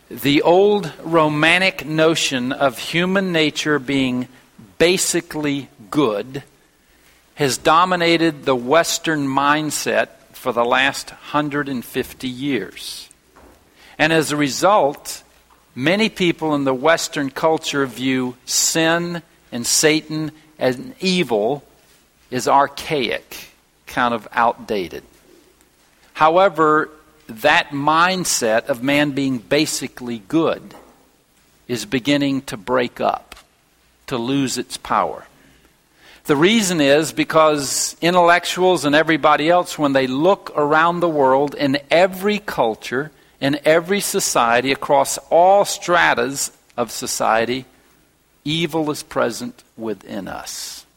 The old romantic notion of human nature being basically good has dominated the Western mindset for the last 150 years. And as a result, many people in the Western culture view sin and Satan and evil as archaic, kind of outdated. However, that mindset of man being basically good is beginning to break up, to lose its power. The reason is because intellectuals and everybody else, when they look around the world in every culture, in every society, across all stratas of society, evil is present within us.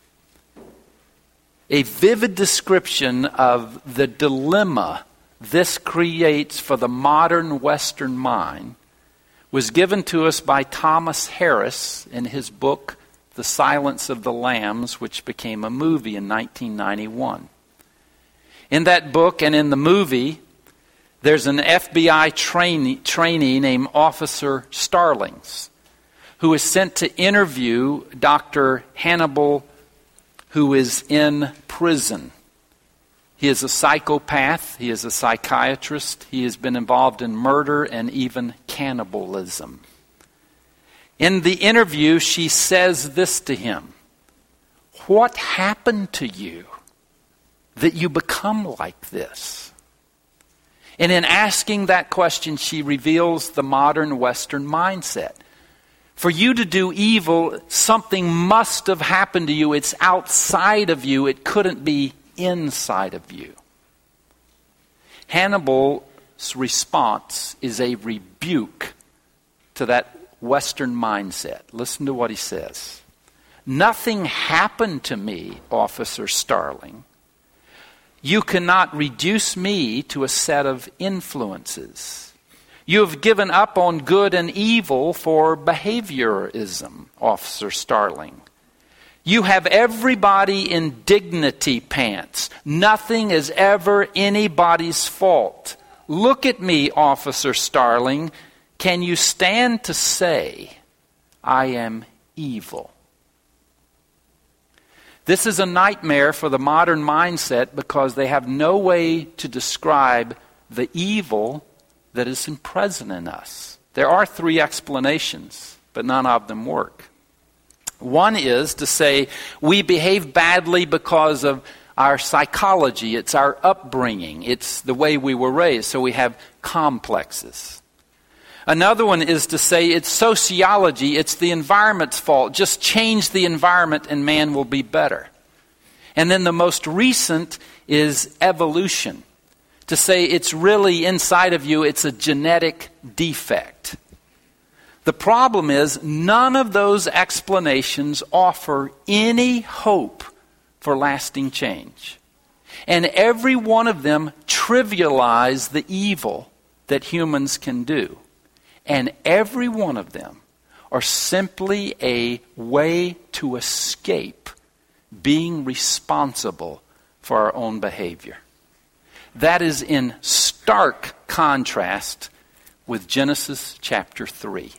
A vivid description of the dilemma this creates for the modern Western mind was given to us by Thomas Harris in his book, The Silence of the Lambs, which became a movie in 1991. In that book and in the movie, there's an FBI trainee named Officer Starlings who is sent to interview Dr. Hannibal, who is in prison. He is a psychopath. He is a psychiatrist. He has been involved in murder and even cannibalism. In the interview, she says this to him: "What happened to you that you become like this?" And in asking that question, she reveals the modern Western mindset. For you to do evil, something must have happened to you. It's outside of you. It couldn't be inside of you. Hannibal's response is a rebuke to that Western mindset. Listen to what he says. "Nothing happened to me, Officer Starling. You cannot reduce me to a set of influences. You have given up on good and evil for behaviorism, Officer Starling. You have everybody in dignity pants. Nothing is ever anybody's fault. Look at me, Officer Starling. Can you stand to say, I am evil?" This is a nightmare for the modern mindset because they have no way to describe the evil that is present in us. There are 3 explanations, but none of them work. One is to say we behave badly because of our psychology. It's our upbringing. It's the way we were raised, so we have complexes. Another one is to say it's sociology. It's the environment's fault. Just change the environment and man will be better. And then the most recent is evolution. To say it's really inside of you, it's a genetic defect. The problem is none of those explanations offer any hope for lasting change. And every one of them trivialize the evil that humans can do. And every one of them are simply a way to escape being responsible for our own behavior. That is in stark contrast with Genesis chapter 3.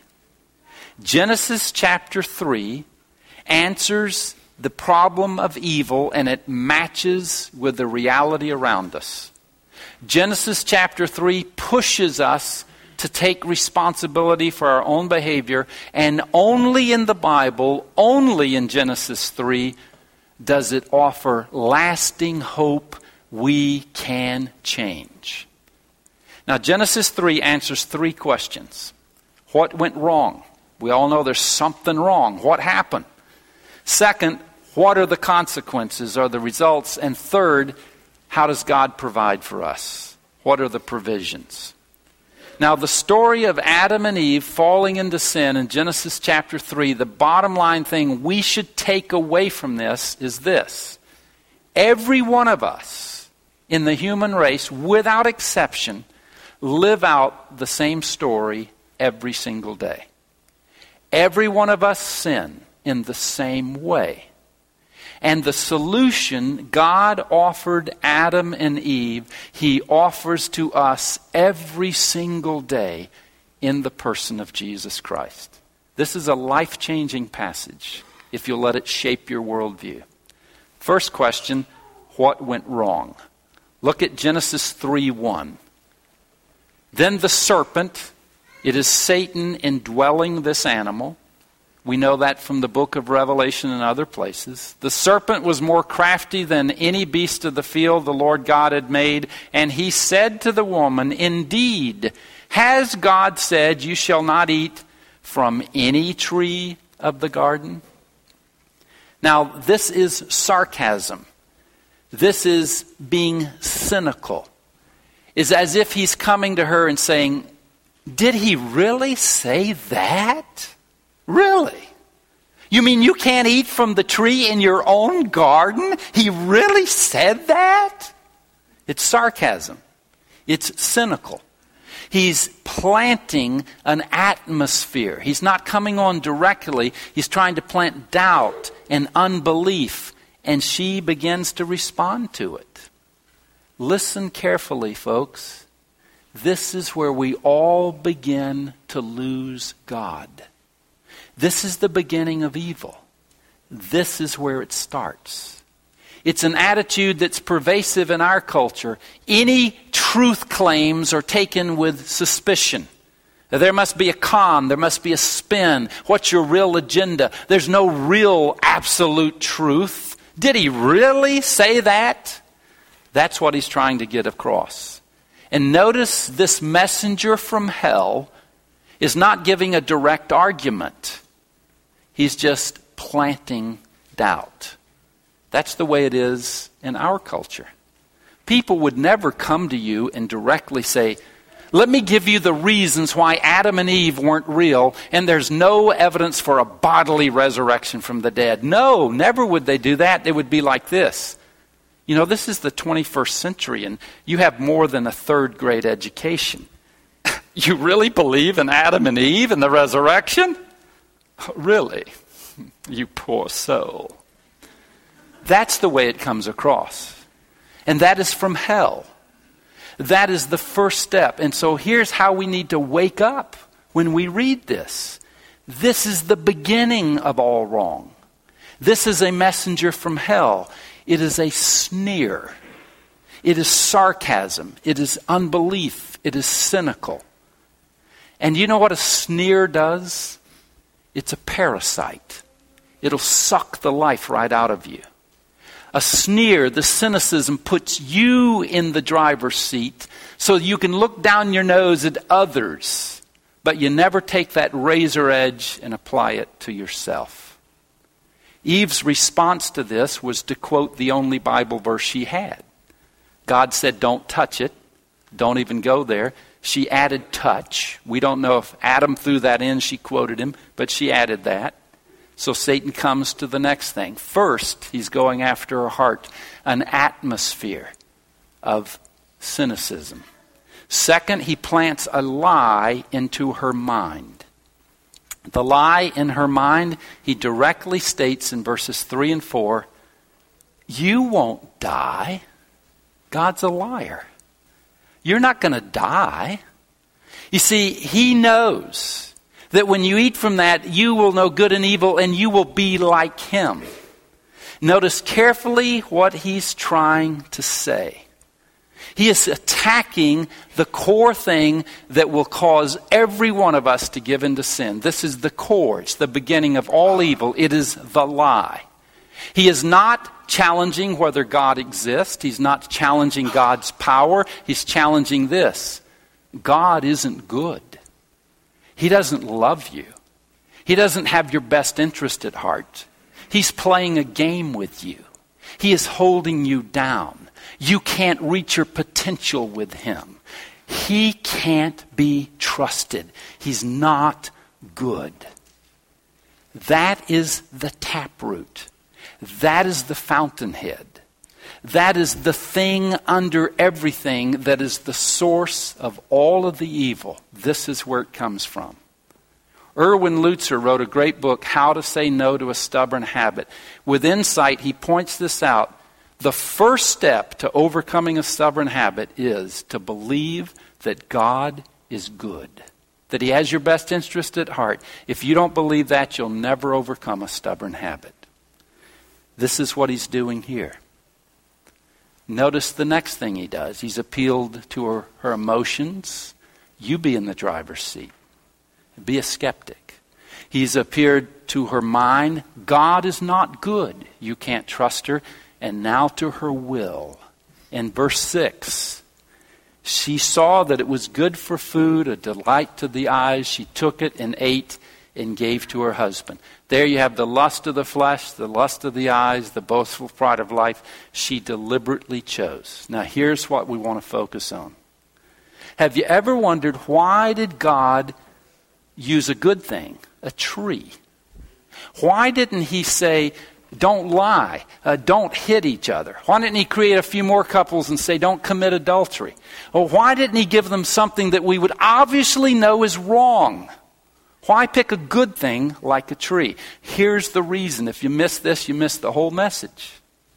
Genesis chapter 3 answers the problem of evil and it matches with the reality around us. Genesis chapter 3 pushes us to take responsibility for our own behavior, and only in the Bible, only in Genesis 3, does it offer lasting hope we can change. Now, Genesis 3 answers 3 questions. What went wrong? We all know there's something wrong. What happened? Second, what are the consequences or the results? And third, how does God provide for us? What are the provisions? Now, the story of Adam and Eve falling into sin in Genesis chapter 3, the bottom line thing we should take away from this is this. Every one of us in the human race, without exception, live out the same story every single day. Every one of us sin in the same way. And the solution God offered Adam and Eve, He offers to us every single day in the person of Jesus Christ. This is a life-changing passage if you'll let it shape your worldview. First question, what went wrong? Look at Genesis 3:1. Then the serpent, it is Satan indwelling this animal. We know that from the book of Revelation and other places. The serpent was more crafty than any beast of the field the Lord God had made. And he said to the woman, indeed, has God said, you shall not eat from any tree of the garden? Now, this is sarcasm. This is being cynical. It's as if he's coming to her and saying, did he really say that? Really? You mean you can't eat from the tree in your own garden? He really said that? It's sarcasm. It's cynical. He's planting an atmosphere. He's not coming on directly. He's trying to plant doubt and unbelief. And she begins to respond to it. Listen carefully, folks. This is where we all begin to lose God. This is the beginning of evil. This is where it starts. It's an attitude that's pervasive in our culture. Any truth claims are taken with suspicion. There must be a con. There must be a spin. What's your real agenda? There's no real absolute truth. Did he really say that? That's what he's trying to get across. And notice this messenger from hell is not giving a direct argument. He's just planting doubt. That's the way it is in our culture. People would never come to you and directly say, let me give you the reasons why Adam and Eve weren't real and there's no evidence for a bodily resurrection from the dead. No, never would they do that. They would be like this. You know, this is the 21st century and you have more than a third grade education. You really believe in Adam and Eve and the resurrection? Really? You poor soul. That's the way it comes across. And that is from hell. That is the first step. And so here's how we need to wake up when we read this. This is the beginning of all wrong. This is a messenger from hell. It is a sneer. It is sarcasm. It is unbelief. It is cynical. And you know what a sneer does? It's a parasite. It'll suck the life right out of you. A sneer, the cynicism, puts you in the driver's seat so you can look down your nose at others, but you never take that razor edge and apply it to yourself. Eve's response to this was to quote the only Bible verse she had. God said, don't touch it. Don't even go there. She added touch. We don't know if Adam threw that in, she quoted him, but she added that. So Satan comes to the next thing. First, he's going after her heart, an atmosphere of cynicism. Second, he plants a lie into her mind. The lie in her mind, he directly states in verses 3 and 4, you won't die. God's a liar. You're not going to die. You see, he knows that when you eat from that, you will know good and evil, and you will be like him. Notice carefully what he's trying to say. He is attacking the core thing that will cause every one of us to give into sin. This is the core. It's the beginning of all evil. It is the lie. He is not challenging whether God exists. He's not challenging God's power. He's challenging this. God isn't good. He doesn't love you. He doesn't have your best interest at heart. He's playing a game with you. He is holding you down. You can't reach your potential with him. He can't be trusted. He's not good. That is the taproot. That is the fountainhead. That is the thing under everything that is the source of all of the evil. This is where it comes from. Erwin Lutzer wrote a great book, How to Say No to a Stubborn Habit. With insight, he points this out. The first step to overcoming a stubborn habit is to believe that God is good. that he has your best interest at heart. If you don't believe that, you'll never overcome a stubborn habit. This is what he's doing here. Notice the next thing he does. He's appealed to her emotions. You be in the driver's seat. Be a skeptic. He's appeared to her mind. God is not good. You can't trust her. And now to her will. In verse 6, she saw that it was good for food, a delight to the eyes. She took it and ate and gave to her husband. There you have the lust of the flesh, the lust of the eyes, the boastful pride of life. She deliberately chose. Now here's what we want to focus on. Have you ever wondered, why did God use a good thing, a tree? Why didn't he say, don't lie, don't hit each other? Why didn't he create a few more couples and say, don't commit adultery? Or why didn't he give them something that we would obviously know is wrong? Why pick a good thing like a tree? Here's the reason. If you miss this, you miss the whole message.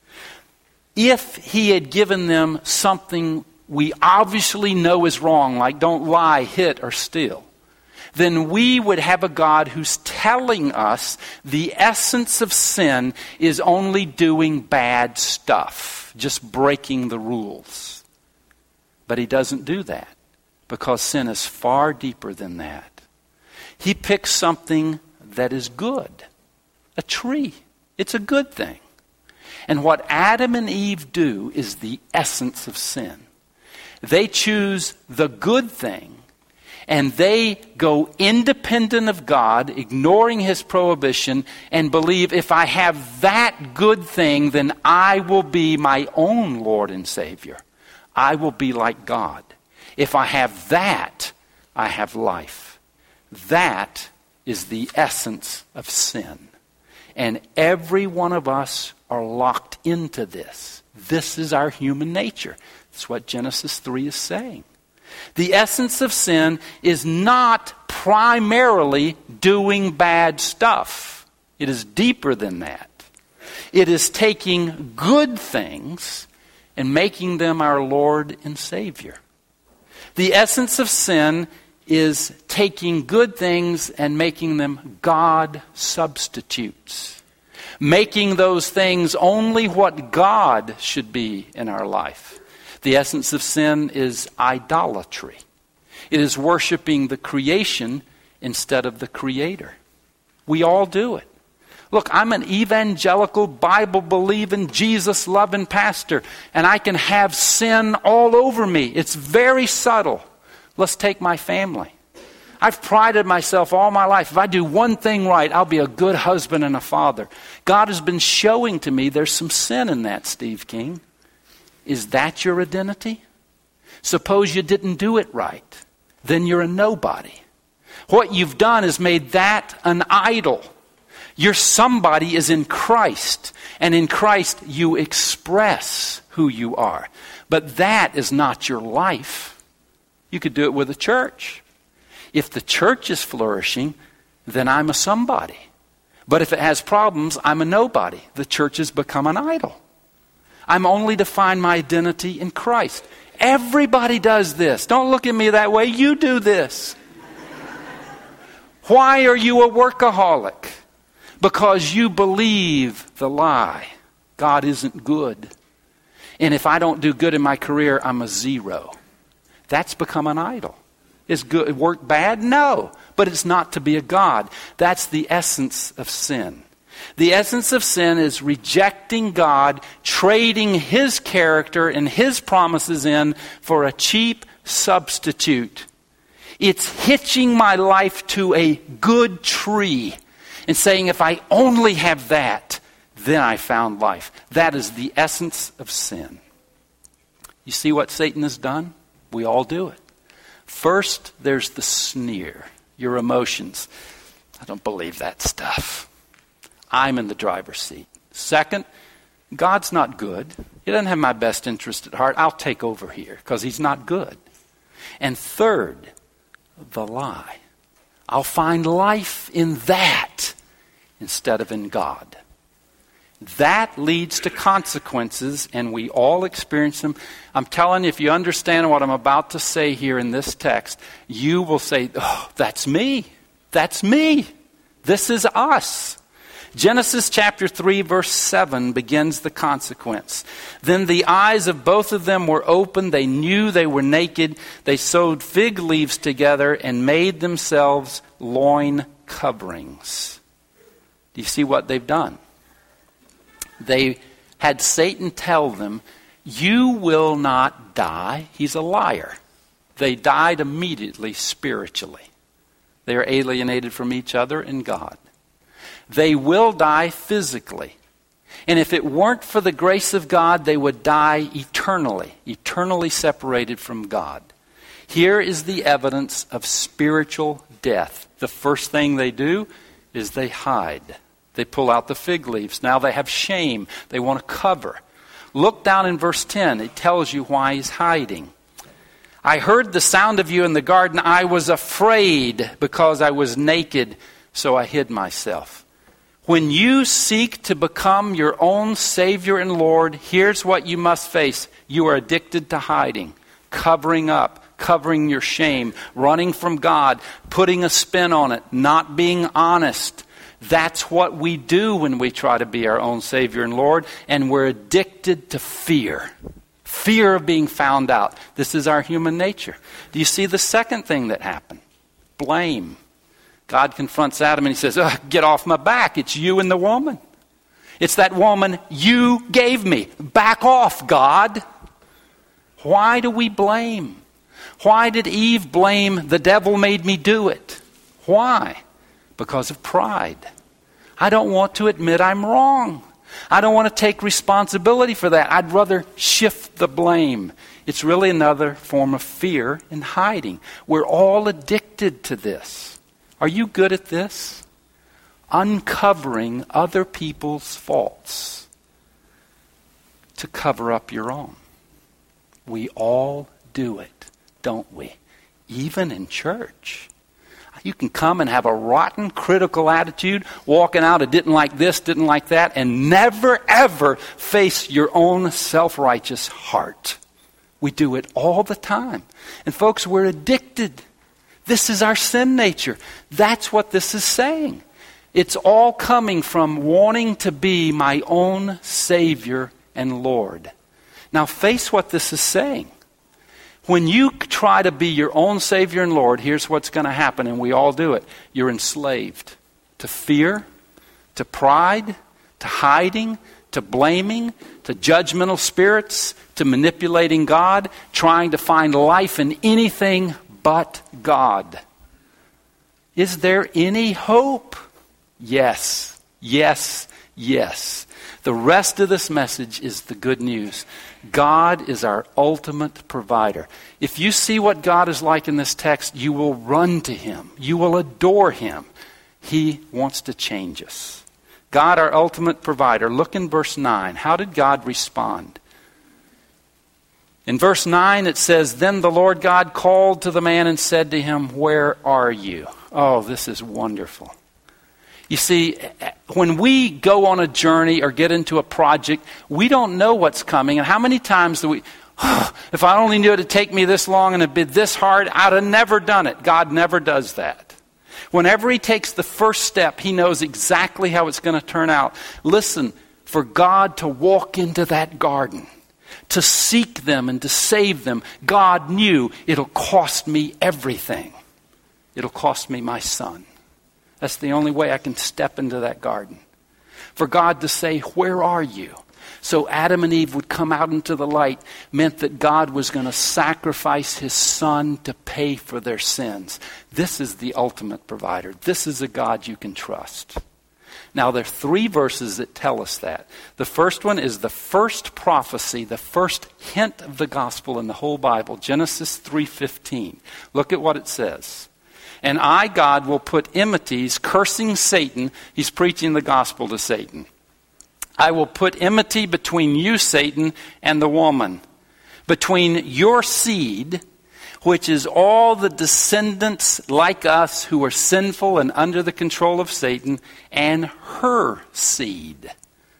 If he had given them something we obviously know is wrong, like don't lie, hit, or steal, then we would have a God who's telling us the essence of sin is only doing bad stuff, just breaking the rules. But he doesn't do that, because sin is far deeper than that. He picks something that is good, a tree. It's a good thing. And what Adam and Eve do is the essence of sin. They choose the good thing, and they go independent of God, ignoring his prohibition, and believe if I have that good thing, then I will be my own Lord and Savior. I will be like God. If I have that, I have life. That is the essence of sin. And every one of us are locked into this. This is our human nature. That's what Genesis 3 is saying. The essence of sin is not primarily doing bad stuff. It is deeper than that. It is taking good things and making them our Lord and Savior. The essence of sin is taking good things and making them God substitutes. Making those things only what God should be in our life. The essence of sin is idolatry. It is worshiping the creation instead of the Creator. We all do it. Look, I'm an evangelical, Bible-believing, Jesus-loving pastor, and I can have sin all over me. It's very subtle. Let's take my family. I've prided myself all my life. If I do one thing right, I'll be a good husband and a father. God has been showing to me there's some sin in that, Steve King. Is that your identity? Suppose you didn't do it right. Then you're a nobody. What you've done is made that an idol. Your somebody is in Christ. And in Christ you express who you are. But that is not your life. You could do it with a church. If the church is flourishing, then I'm a somebody. But if it has problems, I'm a nobody. The church has become an idol. I'm only to find my identity in Christ. Everybody does this. Don't look at me that way. You do this. Why are you a workaholic? Because you believe the lie. God isn't good. And if I don't do good in my career, I'm a zero. That's become an idol. Is good work bad? No. But it's not to be a God. That's the essence of sin. The essence of sin is rejecting God, trading his character and his promises in for a cheap substitute. It's hitching my life to a good tree and saying, if I only have that, then I found life. That is the essence of sin. You see what Satan has done? We all do it. First, there's the sneer, your emotions. I don't believe that stuff. I'm in the driver's seat. Second, God's not good. He doesn't have my best interest at heart. I'll take over here because he's not good. And third, the lie. I'll find life in that instead of in God. That leads to consequences, and we all experience them. I'm telling you, if you understand what I'm about to say here in this text, you will say, oh, that's me. That's me. This is us. Genesis chapter 3, verse 7 begins the consequence. Then the eyes of both of them were opened. They knew they were naked. They sewed fig leaves together and made themselves loin coverings. Do you see what they've done? They had Satan tell them, you will not die. He's a liar. They died immediately spiritually. They are alienated from each other and God. They will die physically. And if it weren't for the grace of God, they would die eternally separated from God. Here is the evidence of spiritual death. The first thing they do is they hide. They pull out the fig leaves. Now they have shame. They want to cover. Look down in verse 10. It tells you why he's hiding. I heard the sound of you in the garden. I was afraid because I was naked, so I hid myself. When you seek to become your own Savior and Lord, here's what you must face. You are addicted to hiding, covering up, covering your shame, running from God, putting a spin on it, not being honest. That's what we do when we try to be our own Savior and Lord, and we're addicted to fear. Fear of being found out. This is our human nature. Do you see the second thing that happened? Blame. God confronts Adam and he says, get off my back. It's you and the woman. It's that woman you gave me. Back off, God. Why do we blame? Why did Eve blame the devil made me do it? Why? Because of pride. I don't want to admit I'm wrong. I don't want to take responsibility for that. I'd rather shift the blame. It's really another form of fear and hiding. We're all addicted to this. Are you good at this? Uncovering other people's faults to cover up your own. We all do it, don't we? Even in church. You can come and have a rotten, critical attitude, walking out, I didn't like this, didn't like that, and never, ever face your own self-righteous heart. We do it all the time. And folks, we're addicted. This is our sin nature. That's what this is saying. It's all coming from wanting to be my own Savior and Lord. Now face what this is saying. When you try to be your own Savior and Lord, here's what's going to happen, and we all do it. You're enslaved to fear, to pride, to hiding, to blaming, to judgmental spirits, to manipulating God, trying to find life in anything but God. Is there any hope? Yes, yes, yes. The rest of this message is the good news. God is our ultimate provider. If you see what God is like in this text, you will run to Him. You will adore Him. He wants to change us. God, our ultimate provider. Look in verse 9. How did God respond? In verse 9 it says, Then the Lord God called to the man and said to him, Where are you? Oh, this is wonderful. You see, when we go on a journey or get into a project, we don't know what's coming. And how many times do we, if I only knew it would take me this long and it'd be this hard, I'd have never done it. God never does that. Whenever He takes the first step, He knows exactly how it's going to turn out. Listen, for God to walk into that garden, to seek them and to save them, God knew it'll cost me everything. It'll cost me my son. That's the only way I can step into that garden. For God to say, Where are you? So Adam and Eve would come out into the light meant that God was going to sacrifice His Son to pay for their sins. This is the ultimate provider. This is a God you can trust. Now there are 3 verses that tell us that. The first one is the first prophecy, the first hint of the gospel in the whole Bible, Genesis 3:15. Look at what it says. And I, God, will put enmities, cursing Satan. He's preaching the gospel to Satan. I will put enmity between you, Satan, and the woman, between your seed, which is all the descendants like us who are sinful and under the control of Satan, and her seed.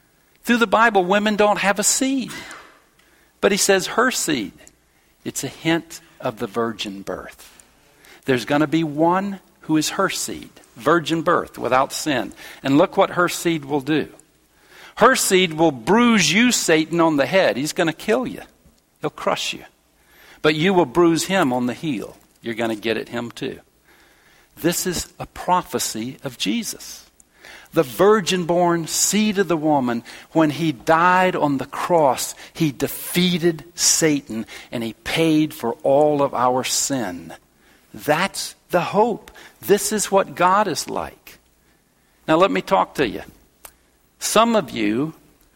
Through the Bible, women don't have a seed. But he says her seed. It's a hint of the virgin birth. There's going to be one who is her seed. Virgin birth, without sin. And look what her seed will do. Her seed will bruise you, Satan, on the head. He's going to kill you. He'll crush you. But you will bruise him on the heel. You're going to get at him too. This is a prophecy of Jesus. The virgin-born seed of the woman, when he died on the cross, he defeated Satan and he paid for all of our sin. That's the hope. This is what God is like. Now let me talk to you. Some of you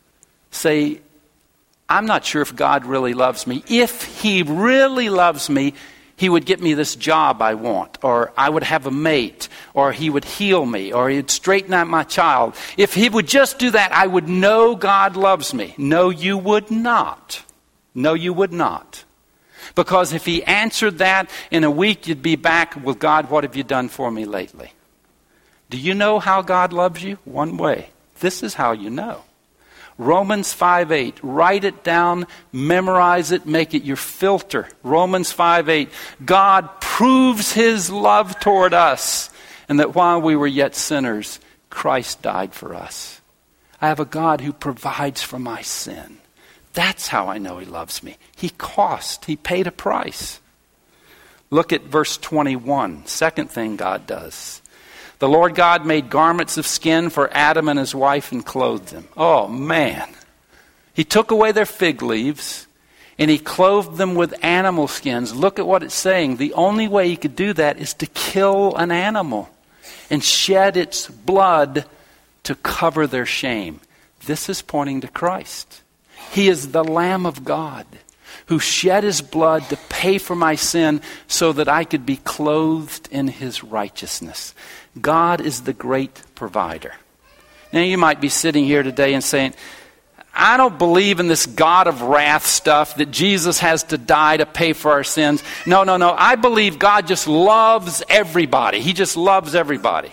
say, I'm not sure if God really loves me. If he really loves me, he would get me this job I want, or I would have a mate, or he would heal me, or he'd straighten out my child. If he would just do that, I would know God loves me. No, you would not. No, you would not. Because if he answered that, in a week you'd be back with God, what have you done for me lately? Do you know how God loves you? One way. This is how you know. Romans 5:8. Write it down, memorize it, make it your filter. Romans 5:8. God proves his love toward us, and that while we were yet sinners, Christ died for us. I have a God who provides for my sin. That's how I know he loves me. He paid a price. Look at verse 21. Second thing God does. The Lord God made garments of skin for Adam and his wife and clothed them. Oh, man. He took away their fig leaves and he clothed them with animal skins. Look at what it's saying. The only way he could do that is to kill an animal and shed its blood to cover their shame. This is pointing to Christ. He is the Lamb of God who shed his blood to pay for my sin so that I could be clothed in his righteousness. God is the great provider. Now you might be sitting here today and saying, I don't believe in this God of wrath stuff that Jesus has to die to pay for our sins. No. I believe God just loves everybody. He just loves everybody.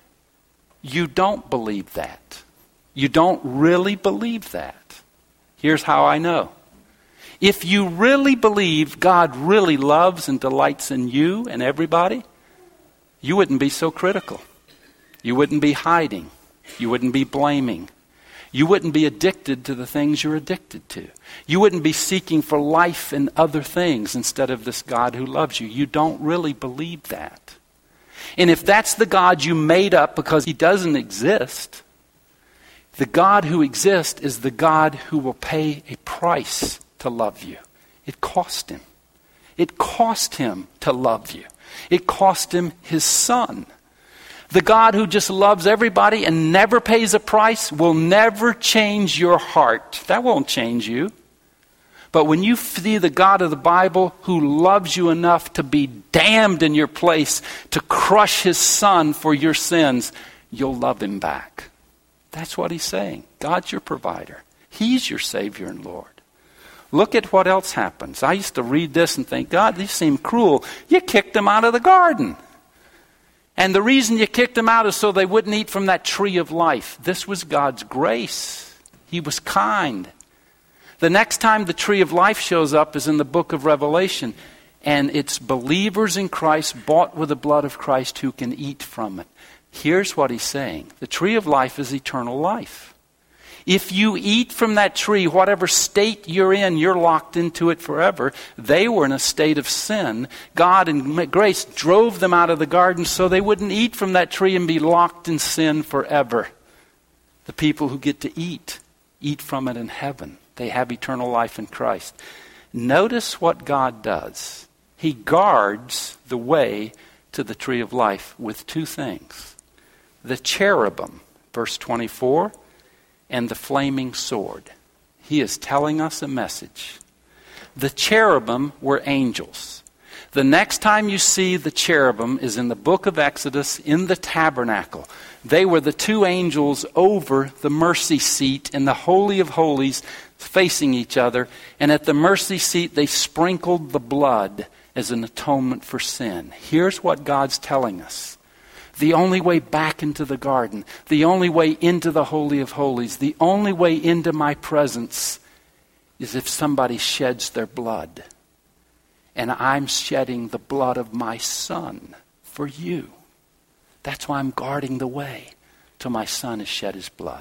You don't believe that. You don't really believe that. Here's how I know. If you really believe God really loves and delights in you and everybody, you wouldn't be so critical. You wouldn't be hiding. You wouldn't be blaming. You wouldn't be addicted to the things you're addicted to. You wouldn't be seeking for life in other things instead of this God who loves you. You don't really believe that. And if that's the God you made up because he doesn't exist, the God who exists is the God who will pay a price to love you. It cost him. It cost him to love you. It cost him his son. The God who just loves everybody and never pays a price will never change your heart. That won't change you. But when you see the God of the Bible who loves you enough to be damned in your place, to crush his son for your sins, you'll love him back. That's what he's saying. God's your provider. He's your Savior and Lord. Look at what else happens. I used to read this and think, God, these seem cruel. You kicked them out of the garden. And the reason you kicked them out is so they wouldn't eat from that tree of life. This was God's grace. He was kind. The next time the tree of life shows up is in the book of Revelation. And it's believers in Christ, bought with the blood of Christ, who can eat from it. Here's what he's saying. The tree of life is eternal life. If you eat from that tree, whatever state you're in, you're locked into it forever. They were in a state of sin. God in grace drove them out of the garden so they wouldn't eat from that tree and be locked in sin forever. The people who get to eat from it in heaven. They have eternal life in Christ. Notice what God does. He guards the way to the tree of life with two things. The cherubim, verse 24, and the flaming sword. He is telling us a message. The cherubim were angels. The next time you see the cherubim is in the book of Exodus in the tabernacle. They were the two angels over the mercy seat in the Holy of Holies facing each other. And at the mercy seat they sprinkled the blood as an atonement for sin. Here's what God's telling us. The only way back into the garden, the only way into the Holy of Holies, the only way into my presence is if somebody sheds their blood. And I'm shedding the blood of my Son for you. That's why I'm guarding the way till my Son has shed his blood.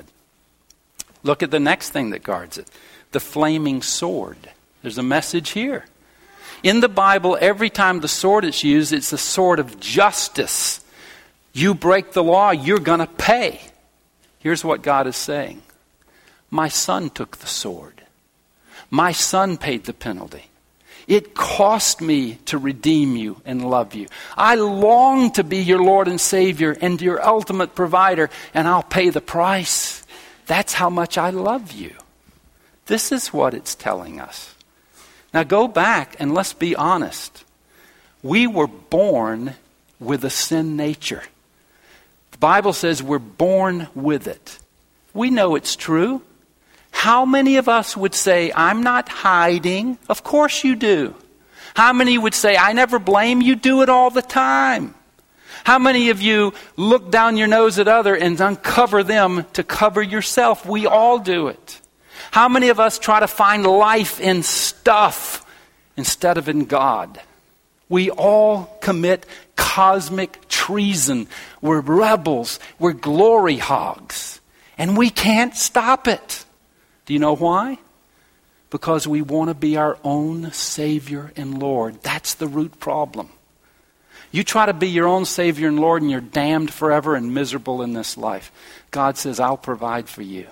Look at the next thing that guards it. The flaming sword. There's a message here. In the Bible, every time the sword is used, it's a sword of justice. You break the law, you're going to pay. Here's what God is saying. My Son took the sword. My Son paid the penalty. It cost me to redeem you and love you. I long to be your Lord and Savior and your ultimate provider, and I'll pay the price. That's how much I love you. This is what it's telling us. Now go back and let's be honest. We were born with a sin nature. The Bible says we're born with it. We know it's true. How many of us would say, I'm not hiding? Of course you do. How many would say, I never blame you? Do it all the time. How many of you look down your nose at others and uncover them to cover yourself? We all do it. How many of us try to find life in stuff instead of in God? We all commit cosmic treason. We're rebels. We're glory hogs. And we can't stop it. Do you know why? Because we want to be our own Savior and Lord. That's the root problem. You try to be your own Savior and Lord and you're damned forever and miserable in this life. God says, I'll provide for you.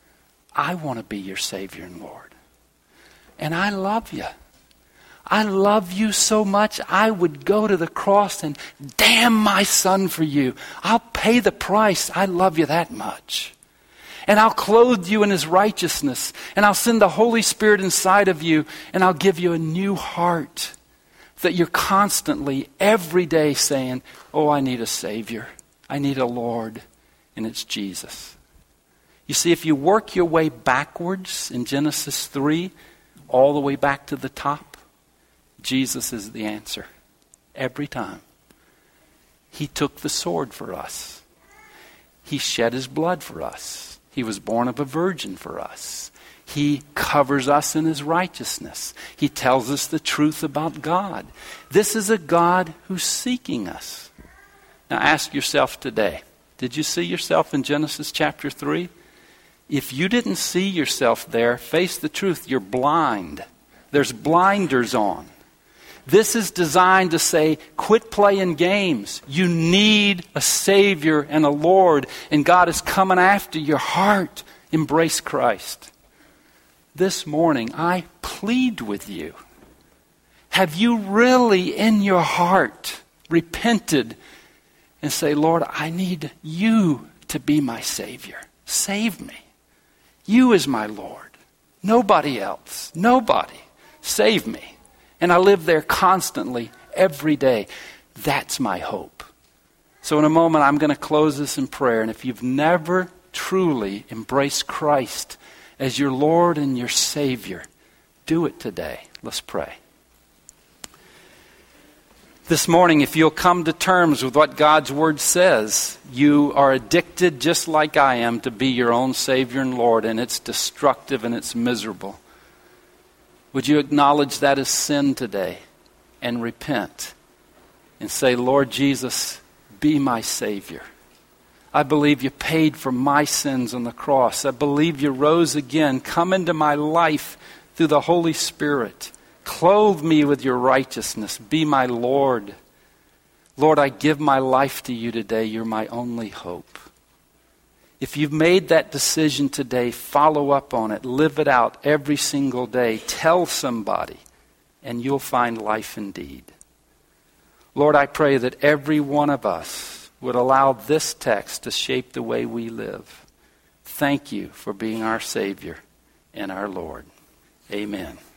I want to be your Savior and Lord. And I love you. I love you so much, I would go to the cross and damn my Son for you. I'll pay the price. I love you that much. And I'll clothe you in his righteousness. And I'll send the Holy Spirit inside of you. And I'll give you a new heart. That you're constantly, every day saying, oh, I need a Savior. I need a Lord. And it's Jesus. You see, if you work your way backwards in Genesis 3, all the way back to the top, Jesus is the answer. Every time. He took the sword for us. He shed his blood for us. He was born of a virgin for us. He covers us in his righteousness. He tells us the truth about God. This is a God who's seeking us. Now ask yourself today, did you see yourself in Genesis chapter 3? If you didn't see yourself there, face the truth, you're blind. There's blinders on. This is designed to say, quit playing games. You need a Savior and a Lord, and God is coming after your heart. Embrace Christ. This morning, I plead with you. Have you really in your heart repented and say, Lord, I need you to be my Savior. Save me. You is my Lord. Nobody else. Nobody. Save me. And I live there constantly, every day. That's my hope. So in a moment, I'm going to close this in prayer. And if you've never truly embraced Christ as your Lord and your Savior, do it today. Let's pray. This morning, if you'll come to terms with what God's Word says, you are addicted just like I am to be your own Savior and Lord, and it's destructive and it's miserable. Would you acknowledge that as sin today and repent and say, Lord Jesus, be my Savior. I believe you paid for my sins on the cross. I believe you rose again. Come into my life through the Holy Spirit. Clothe me with your righteousness. Be my Lord. Lord, I give my life to you today. You're my only hope. If you've made that decision today, follow up on it. Live it out every single day. Tell somebody, and you'll find life indeed. Lord, I pray that every one of us would allow this text to shape the way we live. Thank you for being our Savior and our Lord. Amen.